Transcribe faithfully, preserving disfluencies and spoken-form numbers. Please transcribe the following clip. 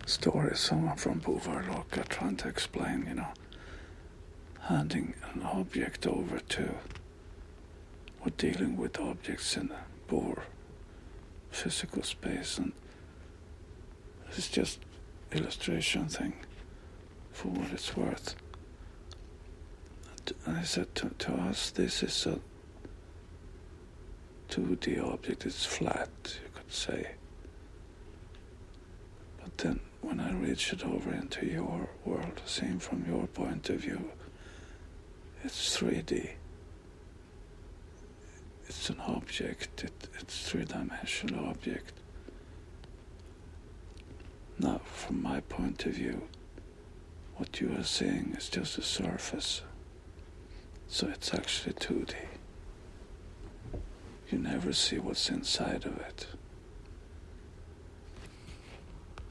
story, someone from Bovarloka trying to explain, you know, handing an object over to, or dealing with objects in a Bohr physical space, and it's just illustration thing for what it's worth. And I said to, to us, this is a two D object, it's flat, you could say. But then when I reach it over into your world, seen from your point of view, it's three D. It's an object, it, it's three-dimensional object. Now, from my point of view, what you are seeing is just a surface. So it's actually two D. You never see what's inside of it.